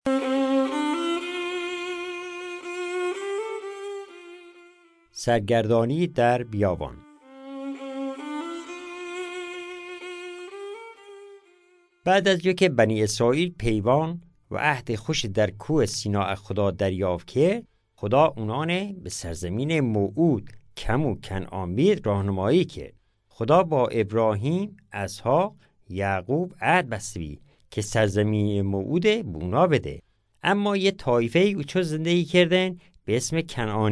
سرگردانی در بیابان. بعد از که بنی اسرائیل پیمان و عهد خوش در کوه سینا خدا دریافت کرد، خدا اونان به سرزمین موعود کم و کنعان بید راهنمایی کرد. خدا با ابراهیم، اسحاق، یعقوب عهد بسته که سرزمین موعود به اونا بده. اما یه طایفه اوچو زندگی کردن به اسم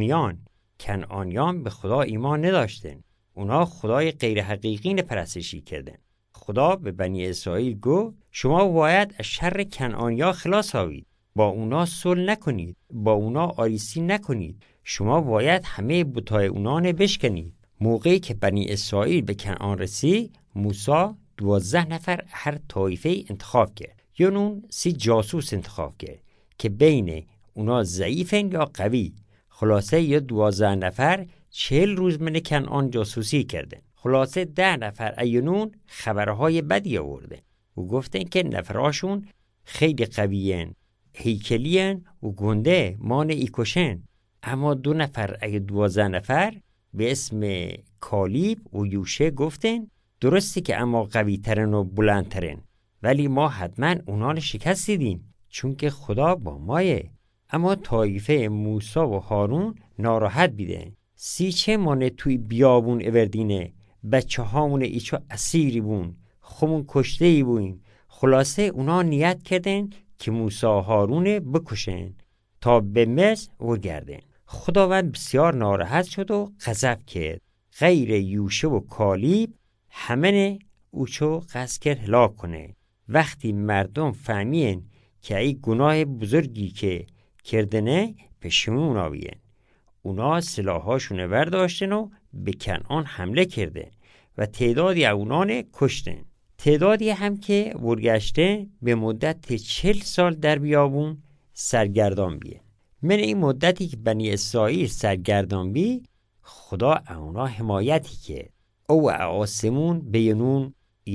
کنعانیان به خدا ایمان نداشتن. اونا خدای غیر حقیقی پرستشی کردن. خدا به بنی اسرائیل گفت شما باید از شر کنعانیا خلاص آوید. با اونا صلح نکنید، با اونا آلیسی نکنید. شما باید همه بتای اونا بشکنید. موقعی که بنی اسرائیل به کنعان رسید، موسی 12 نفر هر طایفه انتخاب کرد. یونون 30 جاسوس انتخاب کرد که بین اونا ضعیفن یا قوی. خلاصه یا 12 نفر 40 روز من کنعان جاسوسی کردن. خلاصه 10 نفر ایونون خبرهای بدی آوردن و گفتن که نفراشون خیلی قویین، هیکلین و گنده مان ایکوشن. اما 2 نفر ای 12 نفر به اسم کالیب و یوشه گفتن درسته که اما قوی ترن و بلندترن، ولی ما حتما اونا رو شکست دیدیم چون که خدا با مایه. اما طایفه موسی و هارون ناراحت بیدن. 30 مانه توی بیابون اوردینه، بچه هامون ایچو اسیری بون، خمون کشته ای بویم. خلاصه اونا نیت کردن که موسی و هارون بکشن تا به مصر ورگردن. خداوند بسیار ناراحت شد و غضب کرد. غیر یوشه و کالیب همه اوچو قصد کرد هلاک کنه. وقتی مردم فهمین که ای گناه بزرگی که کردنه پشیمون آوین، اونا سلاحاشون برداشتن و به کنعان حمله کرده و تعدادی اونان کشتن. تعدادی هم که ورگشته به مدت 40 سال در بیابون سرگردان بیه. من این مدتی که بنی اسرائیل سرگردان بی، خدا اونا حمایتی که او آسمون به نون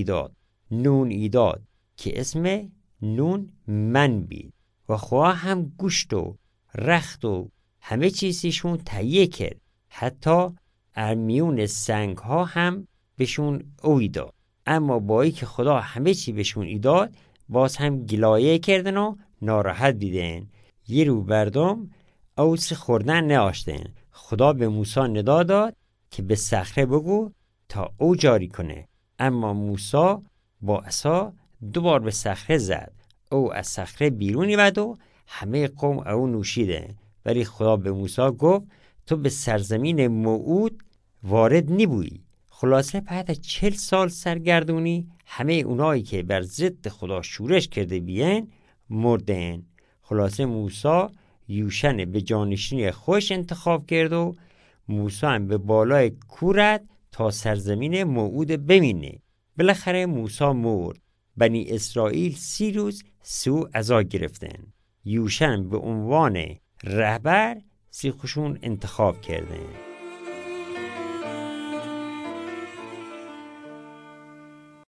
ایداد که اسم نون من بید و خواه هم گوشت و رخت و همه چیزیشون تهیه کرد. حتی ارمیون سنگ ها هم بهشون ایداد. اما با ای که خدا همه چی بهشون ایداد، باز هم گلایه کردن و ناراحت بیدن. یه رو بردم اوس خوردن ناشتن. خدا به موسی ندا داد که به صخره بگو تا او جاری کنه. اما موسی با عصا 2 بار به صخره زد. او از صخره بیرونی بد و همه قوم او نوشیده. ولی خدا به موسی گفت تو به سرزمین موعود وارد نیبویی. خلاصه بعد از 40 سال سرگردونی همه اونایی که بر ضد خدا شورش کرده بیان مردن. خلاصه موسی یوشن به جانشینی خوش انتخاب کرد و موسی هم به بالای کورد تا سرزمین موعود ببینه. بالاخره موسی مرد. بنی اسرائیل 30 روز سو عزا گرفتن. یوشن به عنوان رهبر 30 خوشون انتخاب کردن.